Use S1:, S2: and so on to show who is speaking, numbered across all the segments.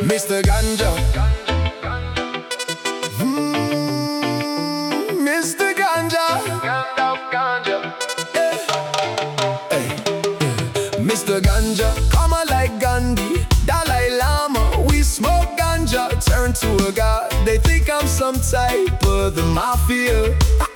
S1: Mr. Ganja. Mr. Ganja. Hey. Mr. Ganja, come on like Gandhi, Dalai Lama. We smoke ganja, turn to a god. They think I'm some type of the mafia.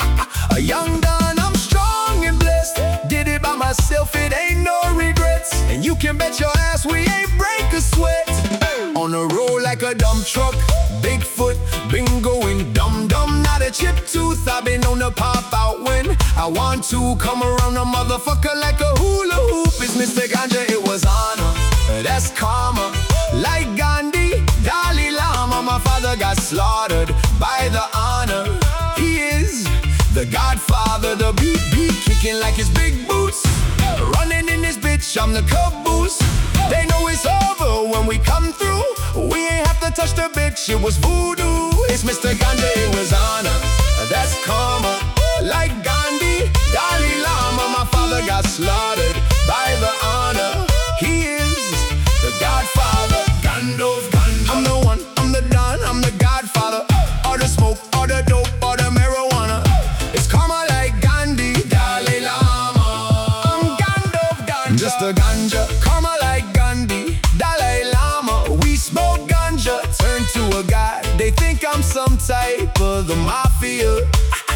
S1: A young Don, I'm strong and blessed. Did it by myself, it ain't no regrets. And you can bet your ass we ain't break a sweat. On a roll like a dump truck, Bigfoot, been going dumb, not a chip tooth. I've been on the pop out when I want to. Come around a motherfucker like a hula hoop. It's Mr. Ganja, it was honor, that's karma. Like Gandhi, Dalai Lama, my father got slaughtered by the honor. He is the godfather, the beat kicking like his big boots. Running in this bitch, I'm the caboose. They know it's over when we come through. We ain't have to touch the bitch, it was voodoo. It's Mr. Ganja, it was honor, that's karma. Like Gandhi, Dalai Lama, my father got slaughtered by the honor. He is the godfather, Gandalf. I'm the one, I'm the Don, I'm the godfather. All the smoke, all the dope, all the marijuana. It's karma like Gandhi, Dalai Lama. I'm Gandalf Ganja. Mr. Ganja, karma like Gandhi, Dalai Lama. We smoke ganja, turn to a god. They think I'm some type of the mafia.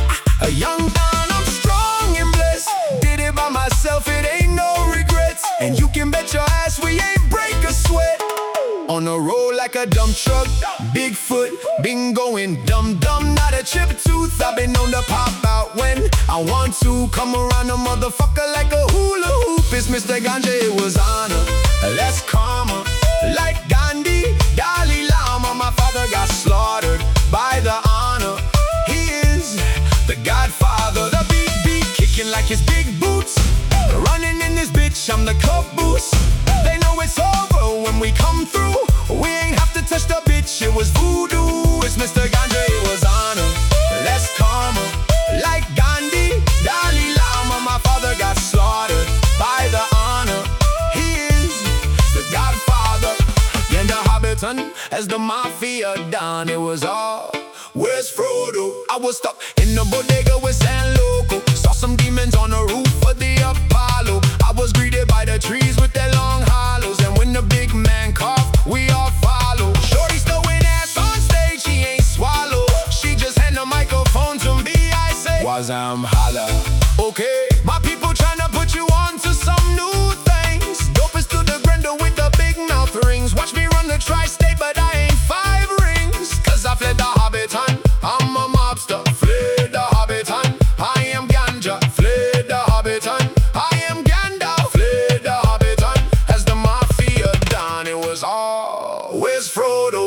S1: A young Don, I'm strong and blessed. Did it by myself, it ain't no regrets. And you can bet your ass we ain't break a sweat. On a roll like a dump truck, Bigfoot, been going dumb, not a chip tooth. I've been on the pop out when I want to. Come around a motherfucker like a hula hoop. It's Mr. Ganja, it was honor, that's karma. Like Gandhi, Dalai Lama, my father got slaughtered by the honor. He is the godfather, the beat kicking like his big boots. Running in this bitch, I'm the caboose. They know it's over when we come through. We ain't have to touch the bitch, it was voodoo. It's Mr. Ganja, it was honor, that's karma. Like Gandhi, Dalai Lama, my father got slaughtered by the honor. He is the godfather. And the Hobbiton as the mafia done. It was all, where's Frodo? I was stuck in the bodega with San Loco. Saw some demons on the roof of the Apollo. I was greeted by the trees with their long hollows. And when the big man coughed, we all follow. Shorty's throwing ass on stage, she ain't swallow. She just hand the microphone to me, I say Wazam holla. Okay, my people tryna put you on to some new things. Dopest to the Grendel with the big mouth rings. Watch me run the tri-state, but I ain't 5 rings. Cause I fled the Hobbiton, I'm a mobster. Fled the Hobbiton, I am Ganja. Fled the Hobbiton, I am Gandalf. Fled the Hobbiton as the mafia done. It was all, where's Frodo?